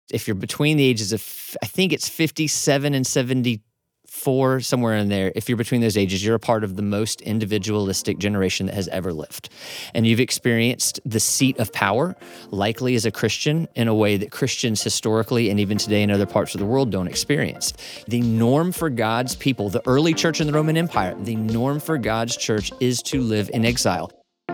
if you're between the ages of, I think it's 57 and 74, somewhere in there, if you're between those ages, you're a part of the most individualistic generation that has ever lived. And you've experienced the seat of power, likely as a Christian, in a way that Christians historically and even today in other parts of the world don't experience. The norm for God's people, the early church in the Roman Empire, the norm for God's church is to live in exile.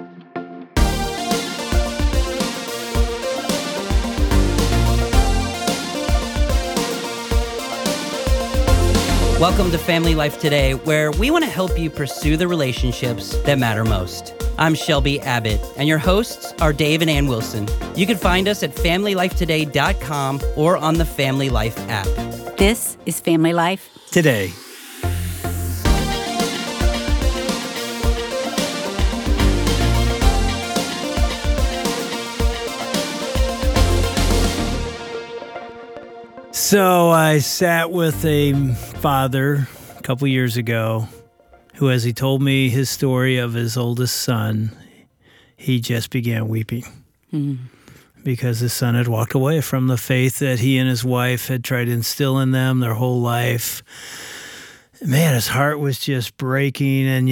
Welcome to Family Life Today, where we want to help you pursue the relationships that matter most. I'm Shelby Abbott, and your hosts are Dave and Ann Wilson. You can find us at FamilyLifeToday.com or on the Family Life app. This is Family Life Today. So I sat with a father a couple years ago who, as he told me his story of his oldest son, he just began weeping because his son had walked away from the faith that he and his wife had tried to instill in them their whole life. Man, his heart was just breaking, and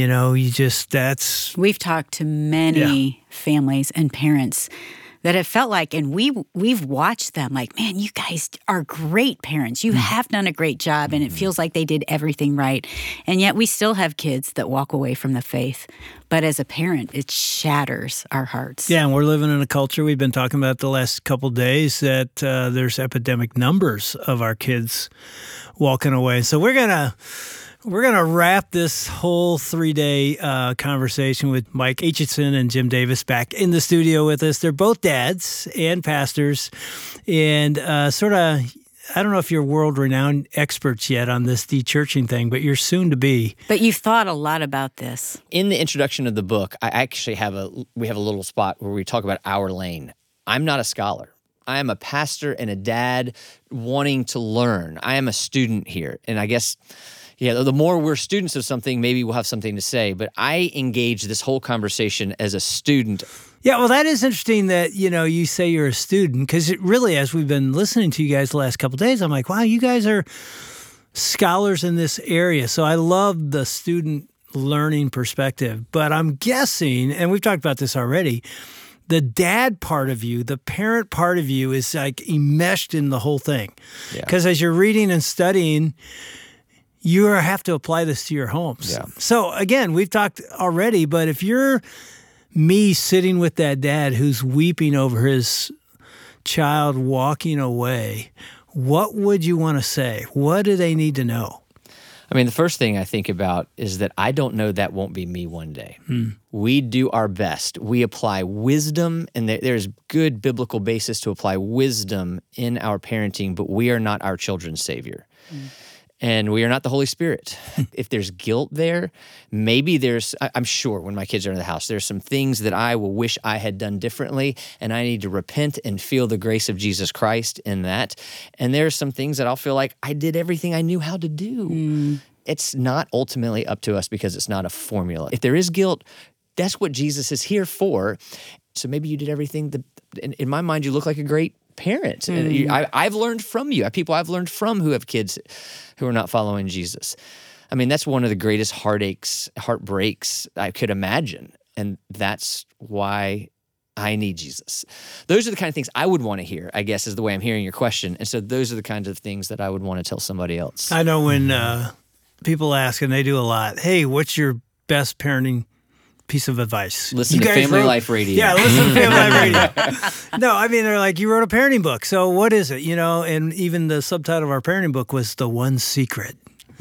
We've talked to many families and parents that have felt like, and we've watched them like, man, you guys are great parents. You have done a great job, and it feels like they did everything right. And yet we still have kids that walk away from the faith. But as a parent, it shatters our hearts. Yeah, and we're living in a culture, we've been talking about the last couple of days, that there's epidemic numbers of our kids walking away. So we're gonna wrap this whole 3-day conversation with Mike Aitchison and Jim Davis back in the studio with us. They're both dads and pastors, and I don't know if you're world-renowned experts yet on this de-churching thing, but you're soon to be. But you've thought a lot about this. In the introduction of the book, I actually we have a little spot where we talk about our lane. I'm not a scholar. I am a pastor and a dad wanting to learn. I am a student here, and I guess, the more we're students of something, maybe we'll have something to say. But I engage this whole conversation as a student. Yeah, well, that is interesting that, you say you're a student, because it really, as we've been listening to you guys the last couple of days, I'm like, wow, you guys are scholars in this area. So I love the student learning perspective. But I'm guessing, and we've talked about this already, the dad part of you, the parent part of you is like enmeshed in the whole thing. Because as you're reading and studying, you have to apply this to your homes. Yeah. So again, we've talked already, but if you're me sitting with that dad who's weeping over his child walking away, what would you want to say? What do they need to know? I mean, the first thing I think about is that I don't know that won't be me one day. We do our best. We apply wisdom, and there's good biblical basis to apply wisdom in our parenting, but we are not our children's savior. And we are not the Holy Spirit. If there's guilt there, maybe I'm sure when my kids are in the house, there's some things that I will wish I had done differently, and I need to repent and feel the grace of Jesus Christ in that. And there's some things that I'll feel like I did everything I knew how to do. It's not ultimately up to us because it's not a formula. If there is guilt, that's what Jesus is here for. So maybe you did everything. In my mind, you look like a great parent. I've learned from you. People I've learned from who have kids who are not following Jesus. I mean, that's one of the greatest heartbreaks I could imagine. And that's why I need Jesus. Those are the kind of things I would want to hear, I guess, is the way I'm hearing your question. And so those are the kinds of things that I would want to tell somebody else. I know when people ask, and they do a lot, hey, what's your best parenting piece of advice? Listen to Family Life Radio. Yeah, listen to Family Life Radio. No, I mean, they're like, you wrote a parenting book. So what is it? And even the subtitle of our parenting book was The One Secret.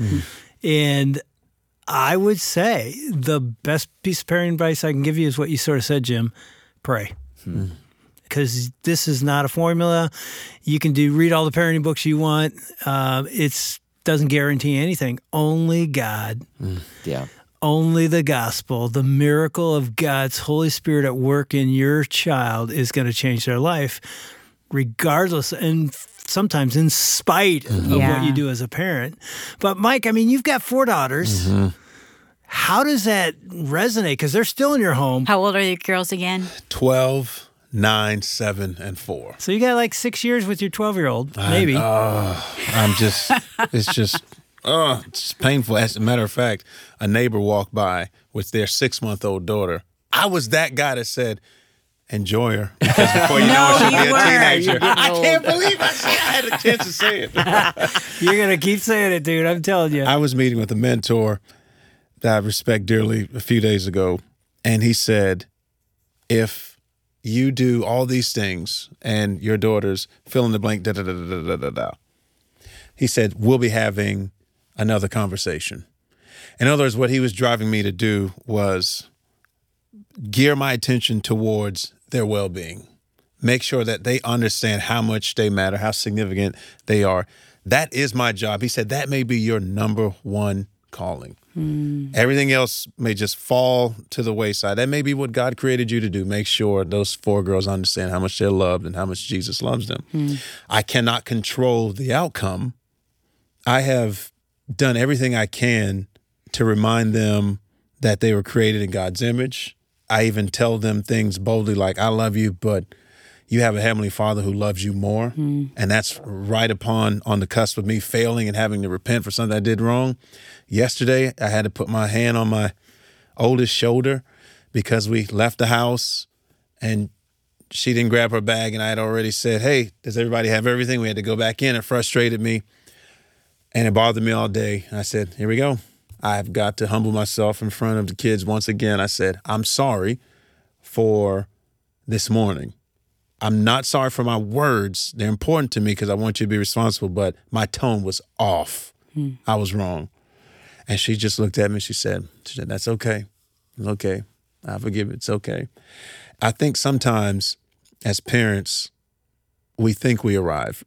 And I would say the best piece of parenting advice I can give you is what you sort of said, Jim. Pray. Because this is not a formula. You can read all the parenting books you want. It doesn't guarantee anything. Only God. Only the gospel, the miracle of God's Holy Spirit at work in your child is going to change their life, regardless, and sometimes in spite of what you do as a parent. But Mike, I mean, you've got 4 daughters. How does that resonate? Because they're still in your home. How old are your girls again? 12, 9, 7, and 4. So you got like 6 years with your 12-year-old, maybe. It's just painful. As a matter of fact, a neighbor walked by with their 6-month-old daughter. I was that guy that said, enjoy her. Because before you know it, she'll be a teenager. I can't believe I had a chance to say it. You're going to keep saying it, dude. I'm telling you. I was meeting with a mentor that I respect dearly a few days ago, and he said, if you do all these things and your daughter's fill in the blank, da-da-da-da-da-da-da, he said, we'll be having another conversation. In other words, what he was driving me to do was gear my attention towards their well-being. Make sure that they understand how much they matter, how significant they are. That is my job. He said, that may be your number one calling. Everything else may just fall to the wayside. That may be what God created you to do. Make sure those 4 girls understand how much they're loved and how much Jesus loves them. I cannot control the outcome. I have done everything I can to remind them that they were created in God's image. I even tell them things boldly like, I love you, but you have a Heavenly Father who loves you more. And that's right on the cusp of me failing and having to repent for something I did wrong. Yesterday, I had to put my hand on my oldest shoulder because we left the house and she didn't grab her bag, and I had already said, hey, does everybody have everything? We had to go back in. It frustrated me, and it bothered me all day. And I said, here we go. I've got to humble myself in front of the kids once again. I said, I'm sorry for this morning. I'm not sorry for my words. They're important to me because I want you to be responsible, but my tone was off. I was wrong. And she just looked at me. She said, that's okay. It's okay. I forgive it. It's okay. I think sometimes as parents, we think we arrive.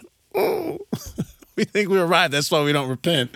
We think we arrived. That's why we don't repent.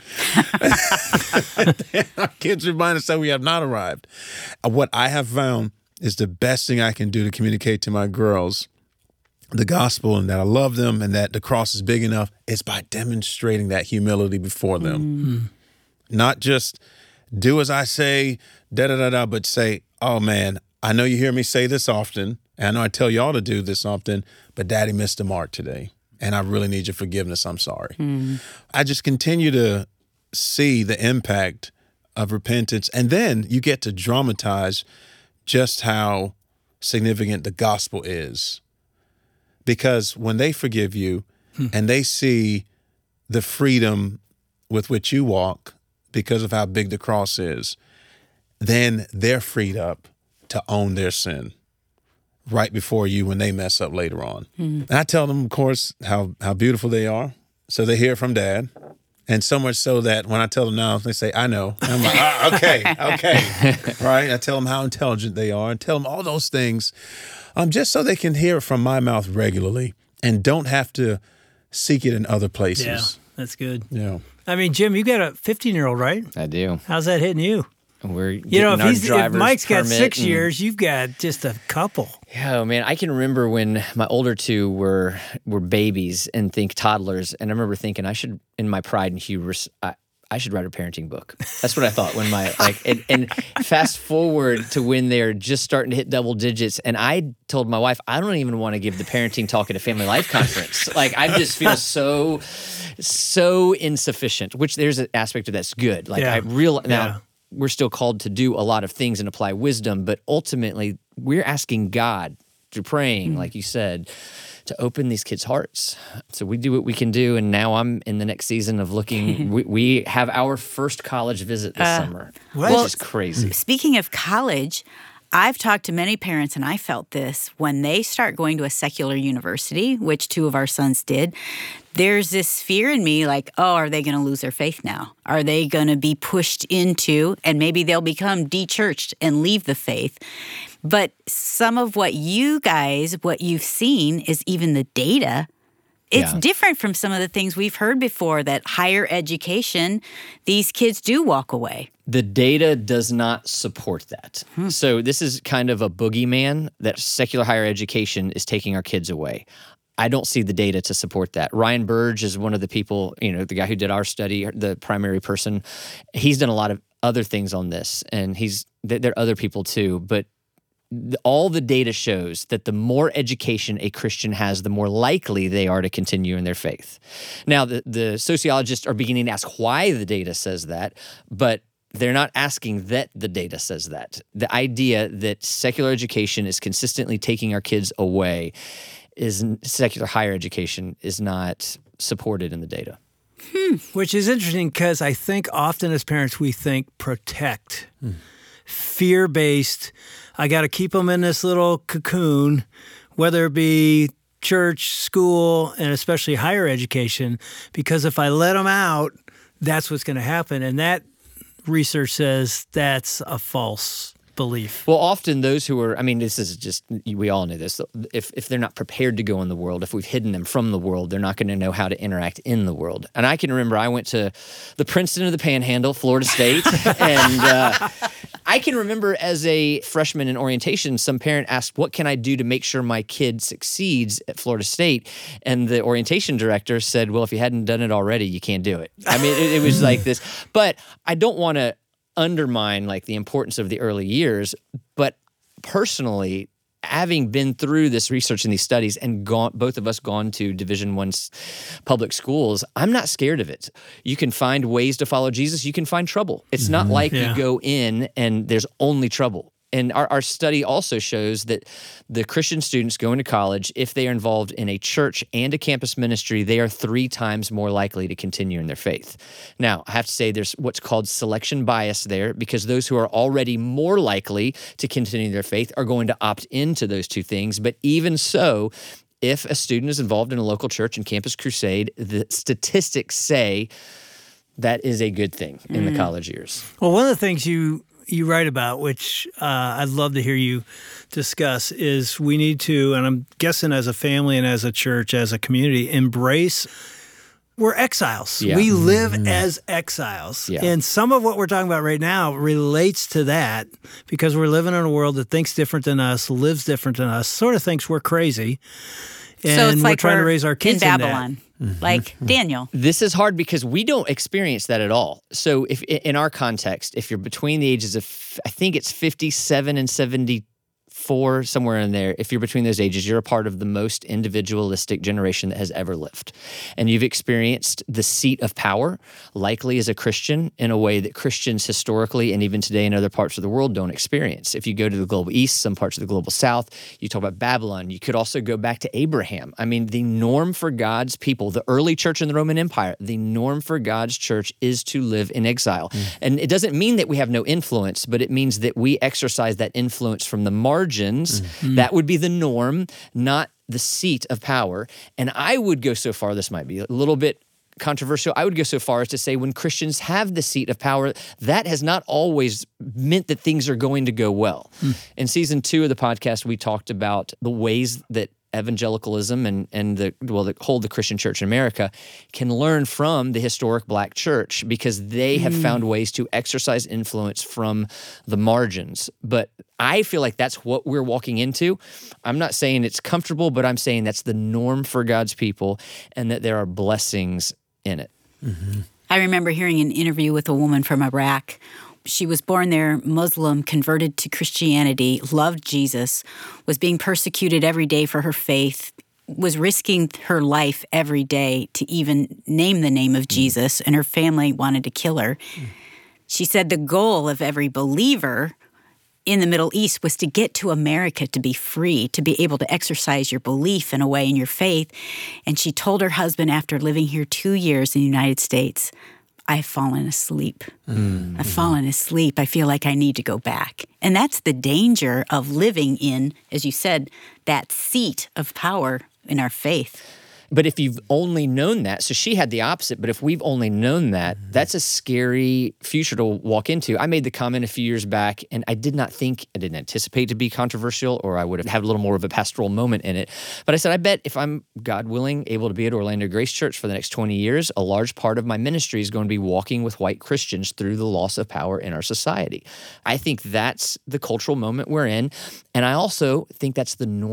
Our kids remind us that we have not arrived. What I have found is the best thing I can do to communicate to my girls the gospel and that I love them and that the cross is big enough is by demonstrating that humility before them. Not just do as I say, da-da-da-da, but say, oh, man, I know you hear me say this often, and I know I tell y'all to do this often, but Daddy missed the mark today, and I really need your forgiveness. I'm sorry. I just continue to see the impact of repentance, and then you get to dramatize just how significant the gospel is. Because when they forgive you and they see the freedom with which you walk because of how big the cross is, then they're freed up to own their sin right before you when they mess up later on. And I tell them, of course, how beautiful they are. So they hear from Dad. And so much so that when I tell them now, they say, I know. And I'm like, okay. Right? I tell them how intelligent they are and tell them all those things just so they can hear it from my mouth regularly and don't have to seek it in other places. Yeah, that's good. Yeah. I mean, Jim, you got a 15-year-old, right? I do. How's that hitting you? We're getting our if driver's Mike's got permit 6 years, you've got just a couple. Yeah, oh, man, I can remember when my older 2 were babies and think toddlers, and I remember thinking I should, in my pride and hubris, I should write a parenting book. That's what I thought when and fast forward to when they're just starting to hit double digits, and I told my wife I don't even want to give the parenting talk at a family life conference. Like I just feel so insufficient. Which there's an aspect of that's good. Like now. We're still called to do a lot of things and apply wisdom, but ultimately we're asking God through praying, like you said, to open these kids' hearts. So we do what we can do, and now I'm in the next season of looking. We have our first college visit this summer, which is crazy. Speaking of college, I've talked to many parents, and I felt this when they start going to a secular university, which 2 of our sons did. There's this fear in me like, oh, are they going to lose their faith now? Are they going to be pushed into, and maybe they'll become de-churched and leave the faith? But some of what you've seen is even the data. It's different from some of the things we've heard before, that higher education, these kids do walk away. The data does not support that. So this is kind of a boogeyman that secular higher education is taking our kids away. I don't see the data to support that. Ryan Burge is one of the people, the guy who did our study, the primary person. He's done a lot of other things on this, and there are other people too. But all the data shows that the more education a Christian has, the more likely they are to continue in their faith. Now, the sociologists are beginning to ask why the data says that, but they're not asking that the data says that. The idea that secular education is consistently taking our kids away secular higher education is not supported in the data. Which is interesting because I think often as parents we think protect, fear-based. I got to keep them in this little cocoon, whether it be church, school, and especially higher education, because if I let them out, that's what's going to happen. And that research says that's a false belief. Well, often those who are, this is just, we all know this, if they're not prepared to go in the world, if we've hidden them from the world, they're not going to know how to interact in the world. And I can remember I went to the Princeton of the Panhandle, Florida State, and I can remember as a freshman in orientation, some parent asked, what can I do to make sure my kid succeeds at Florida State? And the orientation director said, well, if you hadn't done it already, you can't do it. It was like this. But I don't want to undermine the importance of the early years, but personally, having been through this research and these studies and both of us gone to Division I public schools, I'm not scared of it. You can find ways to follow Jesus. You can find trouble. It's not like you go in and there's only trouble. And our study also shows that the Christian students going to college, if they are involved in a church and a campus ministry, they are 3 times more likely to continue in their faith. Now, I have to say there's what's called selection bias there, because those who are already more likely to continue their faith are going to opt into those 2 things. But even so, if a student is involved in a local church and campus crusade, the statistics say that is a good thing in the college years. Well, one of the things you write about, which I'd love to hear you discuss, is we need to, and I'm guessing as a family and as a church, as a community, embrace we're exiles. Yeah. We live as exiles. Yeah. And some of what we're talking about right now relates to that, because we're living in a world that thinks different than us, lives different than us, sort of thinks we're crazy. And so it's we're trying to raise our kids in Babylon. Like Daniel. This is hard because we don't experience that at all. So if in our context, if you're between the ages of, I think it's 57 and 74, somewhere in there, if you're between those ages, you're a part of the most individualistic generation that has ever lived. And you've experienced the seat of power, likely as a Christian, in a way that Christians historically and even today in other parts of the world don't experience. If you go to the global east, some parts of the global south, you talk about Babylon. You could also go back to Abraham. The norm for God's people, the early church in the Roman Empire, the norm for God's church is to live in exile. And it doesn't mean that we have no influence, but it means that we exercise that influence from the margins. That would be the norm, not the seat of power. And I would go so far, this might be a little bit controversial, I would go so far as to say when Christians have the seat of power, that has not always meant that things are going to go well. In season 2 of the podcast, we talked about the ways that evangelicalism and the Christian church in America can learn from the historic Black church, because they have found ways to exercise influence from the margins. But I feel like that's what we're walking into. I'm not saying it's comfortable, but I'm saying that's the norm for God's people and that there are blessings in it. I remember hearing an interview with a woman from Iraq. She was born there, Muslim, converted to Christianity, loved Jesus, was being persecuted every day for her faith, was risking her life every day to even name the name of Jesus, and her family wanted to kill her. She said the goal of every believer in the Middle East was to get to America, to be free, to be able to exercise your belief in a way in your faith. And she told her husband after living here 2 years in the United States, I've fallen asleep. I've fallen asleep. I feel like I need to go back. And that's the danger of living in, as you said, that seat of power in our faith. But if you've only known that, so she had the opposite, but if we've only known that, that's a scary future to walk into. I made the comment a few years back, and I didn't anticipate to be controversial, or I would have had a little more of a pastoral moment in it. But I said, I bet if I'm, God willing, able to be at Orlando Grace Church for the next 20 years, a large part of my ministry is going to be walking with white Christians through the loss of power in our society. I think that's the cultural moment we're in, and I also think that's the norm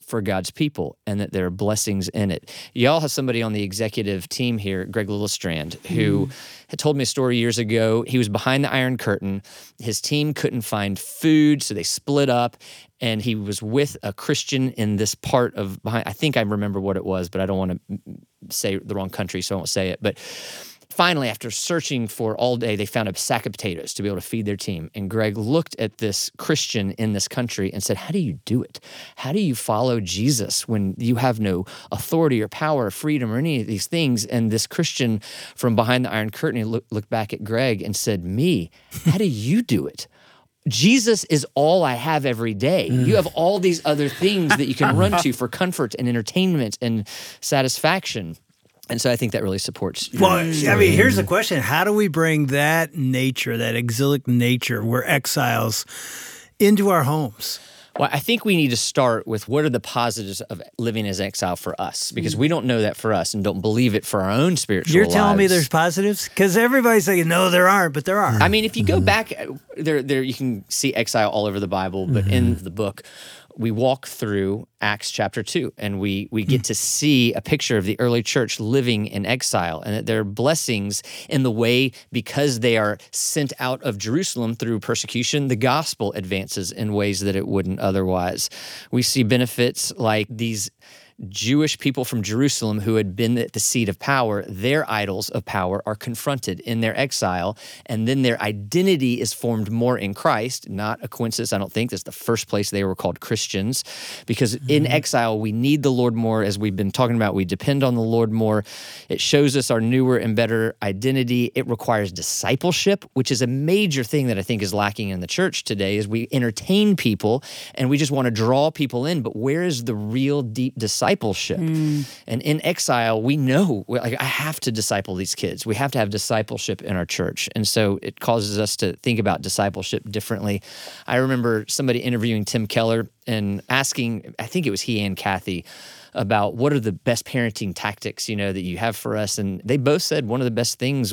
for God's people and that there are blessings in it. Y'all have somebody on the executive team here, Greg Littlestrand, who had told me a story years ago. He was behind the Iron Curtain. His team couldn't find food, so they split up, and he was with a Christian in this part of behind. I think I remember what it was, but I don't want to say the wrong country, so I won't say it. But finally, after searching for all day, they found a sack of potatoes to be able to feed their team. And Greg looked at this Christian in this country and said, how do you do it? How do you follow Jesus when you have no authority or power or freedom or any of these things? And this Christian from behind the Iron Curtain looked back at Greg and said, me, how do you do it? Jesus is all I have every day. You have all these other things that you can run to for comfort and entertainment and satisfaction. And so I think that really supports. Well, I mean, here's the question. How do we bring that nature, that exilic nature, we're exiles, into our homes? Well, I think we need to start with what are the positives of living as exile for us, because we don't know that for us and don't believe it for our own spiritual lives. You're telling me there's positives? Because everybody's saying, no, there aren't, but there are. I mean, if you go back, there you can see exile all over the Bible, but in the book, we walk through Acts chapter 2, and we get to see a picture of the early church living in exile, and that there are blessings in the way, because they are sent out of Jerusalem through persecution, the gospel advances in ways that it wouldn't otherwise. We see benefits like these Jewish people from Jerusalem who had been at the seat of power, their idols of power are confronted in their exile, and then their identity is formed more in Christ. Not a coincidence, I don't think. That's the first place they were called Christians, because in exile, we need the Lord more. As we've been talking about, we depend on the Lord more. It shows us our newer and better identity. It requires discipleship, which is a major thing that I think is lacking in the church today, is we entertain people and we just want to draw people in, but where is the real deep discipleship? And in exile, we know, like, I have to disciple these kids. We have to have discipleship in our church. And so it causes us to think about discipleship differently. I remember somebody interviewing Tim Keller and asking, I think it was he and Kathy, about what are the best parenting tactics, that you have for us. And they both said one of the best things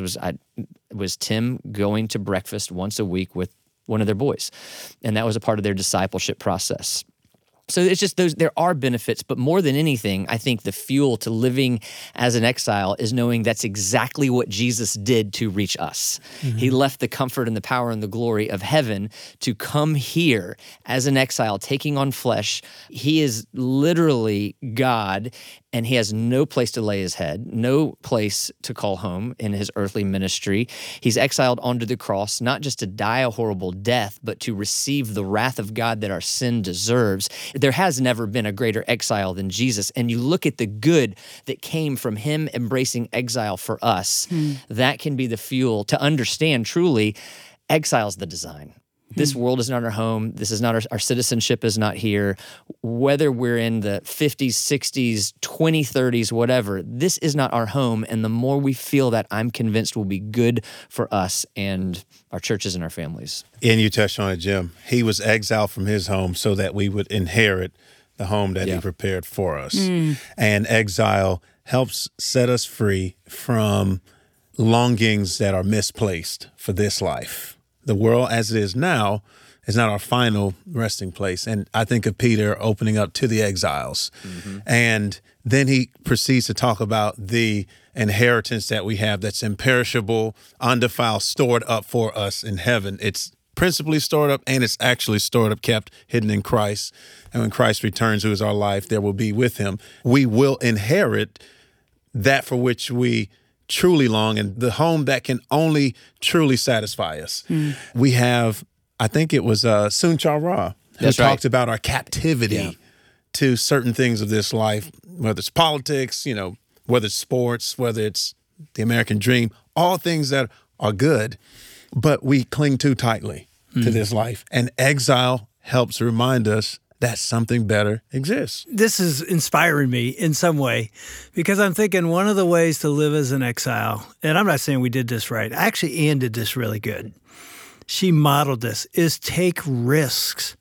was Tim going to breakfast once a week with one of their boys. And that was a part of their discipleship process. So it's just there are benefits, but more than anything, I think the fuel to living as an exile is knowing that's exactly what Jesus did to reach us. He left the comfort and the power and the glory of heaven to come here as an exile, taking on flesh. He is literally God, and he has no place to lay his head, no place to call home in his earthly ministry. He's exiled onto the cross, not just to die a horrible death, but to receive the wrath of God that our sin deserves. There has never been a greater exile than Jesus. And you look at the good that came from him embracing exile for us, that can be the fuel to understand truly exile's the design. This world is not our home. This is not our citizenship is not here. Whether we're in the 50s, 60s, 2030s, whatever, this is not our home. And the more we feel that, I'm convinced will be good for us and our churches and our families. And you touched on it, Jim. He was exiled from his home so that we would inherit the home that he prepared for us. And exile helps set us free from longings that are misplaced for this life. The world as it is now is not our final resting place. And I think of Peter opening up to the exiles. And then he proceeds to talk about the inheritance that we have that's imperishable, undefiled, stored up for us in heaven. It's principally stored up, and it's actually stored up, kept hidden in Christ. And when Christ returns, who is our life, there will be with him. We will inherit that for which we truly long, and the home that can only truly satisfy us. We have, I think it was Soong-Chan Rah, who talked about our captivity to certain things of this life, whether it's politics, whether it's sports, whether it's the American dream, all things that are good, but we cling too tightly to this life. And exile helps remind us that something better exists. This is inspiring me in some way, because I'm thinking one of the ways to live as an exile, and I'm not saying we did this right. Actually, Ann did this really good. She modeled this, is take risks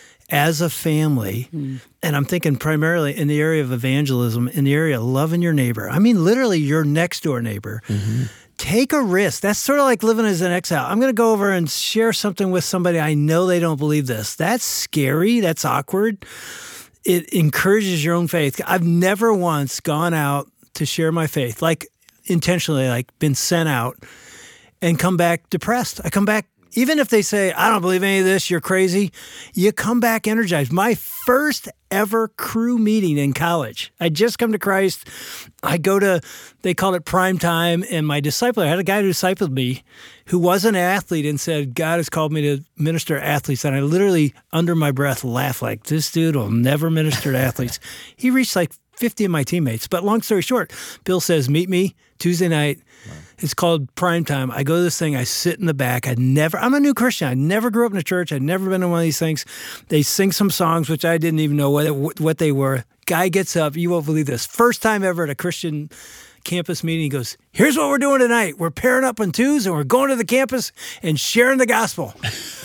as a family. And I'm thinking primarily in the area of evangelism, in the area of loving your neighbor. I mean, literally your next door neighbor. Take a risk. That's sort of like living as an exile. I'm going to go over and share something with somebody I know they don't believe this. That's scary. That's awkward. it encourages your own faith. I've never once gone out to share my faith, like intentionally, like been sent out and come back depressed. I come back, even if they say, I don't believe any of this, you're crazy, you come back energized. My first ever crew meeting in college, I just come to Christ. I go to, they called it prime time, and my discipler, I had a guy who discipled me who was an athlete and said, God has called me to minister to athletes. And I literally, under my breath, laughed like, this dude will never minister to athletes. He reached like 50 of my teammates. But long story short, Bill says, meet me Tuesday night. Wow. It's called Prime Time. I go to this thing. I sit in the back. I'm a new Christian. I never grew up in a church. I'd never been in one of these things. They sing some songs, which I didn't even know what they were. Guy gets up. You won't believe this. First time ever at a Christian campus meeting. He goes, here's what we're doing tonight. We're pairing up in twos and we're going to the campus and sharing the gospel.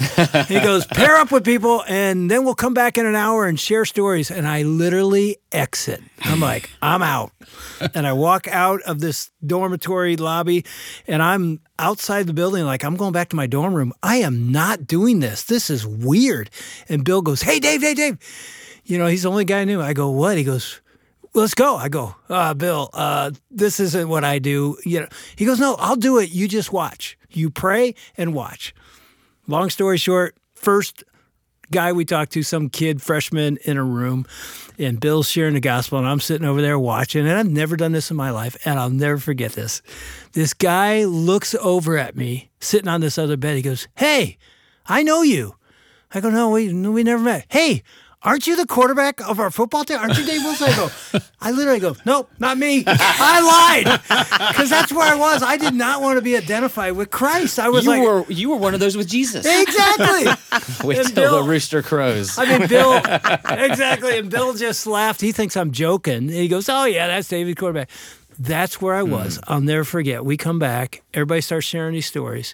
He goes, pair up with people and then we'll come back in an hour and share stories. And I literally exit. I'm like, I'm out. And I walk out of this dormitory lobby and I'm outside the building like, I'm going back to my dorm room. I am not doing this. This is weird. And Bill goes, hey, Dave. You know, he's the only guy I knew. I go, what? He goes, let's go. I go, Bill, this isn't what I do. You know, he goes, no, I'll do it. You just watch. You pray and watch. Long story short, first guy we talked to, some kid, freshman in a room, and Bill's sharing the gospel, and I'm sitting over there watching, and I've never done this in my life, and I'll never forget this. This guy looks over at me, sitting on this other bed. He goes, hey, I know you. I go, no, we never met. Hey, aren't you the quarterback of our football team? Aren't you Dave Wilson? I literally go, nope, not me. I lied. Because that's where I was. I did not want to be identified with Christ. I was you were one of those with Jesus. Exactly. Wait till the rooster crows. I mean, Bill, exactly. And Bill just laughed. He thinks I'm joking. And he goes, oh, yeah, that's David quarterback. That's where I was. I'll never forget. We come back. Everybody starts sharing these stories.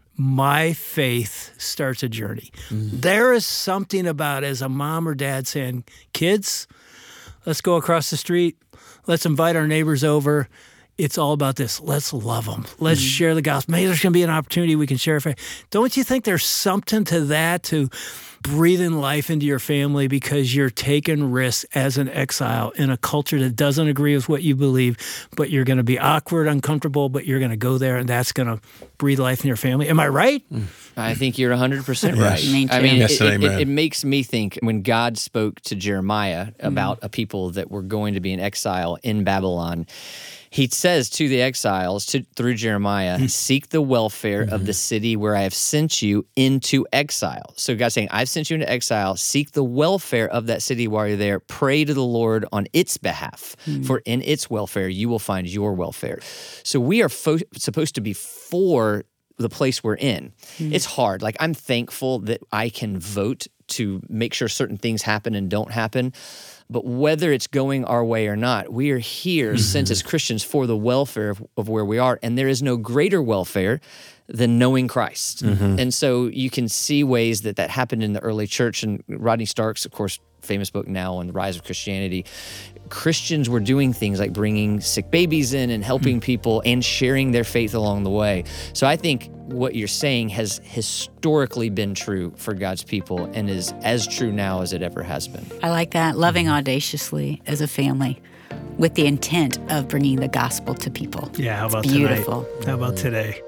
My faith starts a journey. Mm-hmm. There is something about as a mom or dad saying, kids, let's go across the street. Let's invite our neighbors over. It's all about this. Let's love them. Let's share the gospel. Maybe there's going to be an opportunity we can share faith. Don't you think there's something to that, to breathing life into your family because you're taking risks as an exile in a culture that doesn't agree with what you believe, but you're going to be awkward, uncomfortable, but you're going to go there and that's going to breathe life in your family. Am I right? I think you're 100% right. Me I mean, yes, it makes me think when God spoke to Jeremiah about a people that were going to be in exile in Babylon, he says to the exiles, through Jeremiah, seek the welfare of the city where I have sent you into exile. So God's saying, I've sent you into exile. Seek the welfare of that city while you're there. Pray to the Lord on its behalf, for in its welfare you will find your welfare. So we are supposed to be for the place we're in. It's hard. Like, I'm thankful that I can vote to make sure certain things happen and don't happen. But whether it's going our way or not, we are here sent as Christians for the welfare of where we are. And there is no greater welfare than knowing Christ. And so you can see ways that happened in the early church. And Rodney Stark's, of course, famous book now on the rise of Christianity. Christians were doing things like bringing sick babies in and helping people and sharing their faith along the way. So I think what you're saying has historically been true for God's people and is as true now as it ever has been. I like that. Loving audaciously as a family with the intent of bringing the gospel to people. Yeah, how about beautiful. tonight? How about today?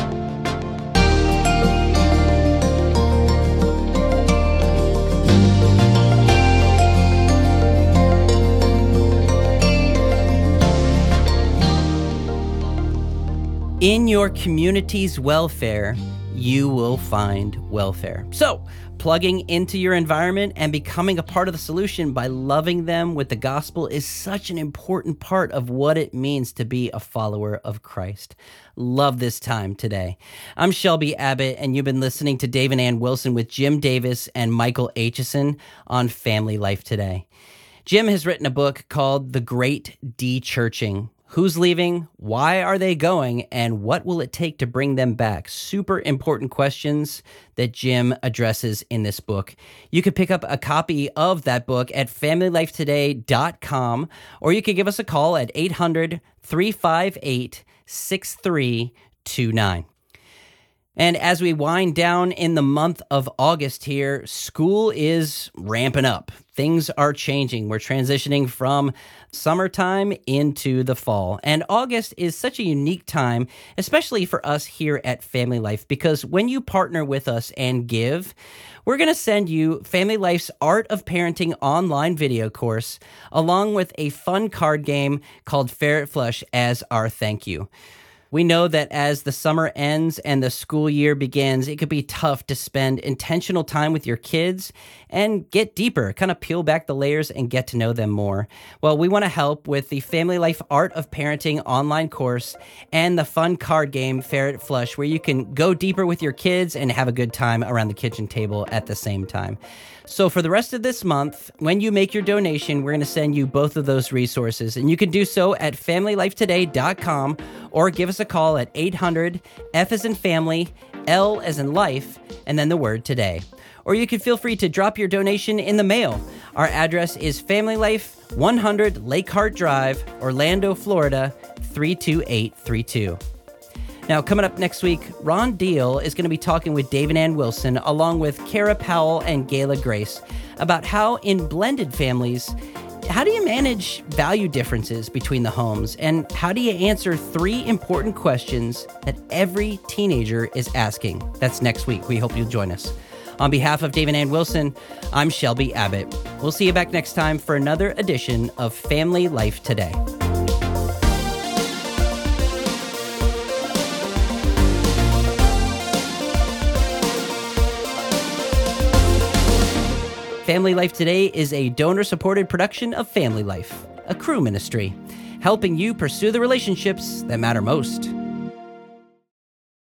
In your community's welfare, you will find welfare. So, plugging into your environment and becoming a part of the solution by loving them with the gospel is such an important part of what it means to be a follower of Christ. Love this time today. I'm Shelby Abbott, and you've been listening to Dave and Ann Wilson with Jim Davis and Michael Aitchison on Family Life Today. Jim has written a book called The Great De-Churching. Who's leaving? Why are they going? And what will it take to bring them back? Super important questions that Jim addresses in this book. You could pick up a copy of that book at FamilyLifeToday.com, or you could give us a call at 800-358-6329. And as we wind down in the month of August here, school is ramping up. Things are changing. We're transitioning from summertime into the fall. And August is such a unique time, especially for us here at Family Life, because when you partner with us and give, we're going to send you Family Life's Art of Parenting online video course, along with a fun card game called Ferret Flush as our thank you. We know that as the summer ends and the school year begins, it could be tough to spend intentional time with your kids and get deeper, kind of peel back the layers and get to know them more. Well, we want to help with the Family Life Art of Parenting online course and the fun card game Ferret Flush, where you can go deeper with your kids and have a good time around the kitchen table at the same time. So for the rest of this month, when you make your donation, we're going to send you both of those resources. And you can do so at FamilyLifeToday.com or give us a call at 800-F as in family, L as in life, and then the word today. Or you can feel free to drop your donation in the mail. Our address is Family Life, 100 Lakehart Drive, Orlando, Florida, 32832. Now, coming up next week, Ron Deal is going to be talking with Dave and Ann Wilson, along with Kara Powell and Gayla Grace, about how in blended families, how do you manage value differences between the homes? And how do you answer 3 important questions that every teenager is asking? That's next week. We hope you'll join us. On behalf of Dave and Ann Wilson, I'm Shelby Abbott. We'll see you back next time for another edition of Family Life Today. Family Life Today is a donor-supported production of Family Life, a Cru ministry, helping you pursue the relationships that matter most.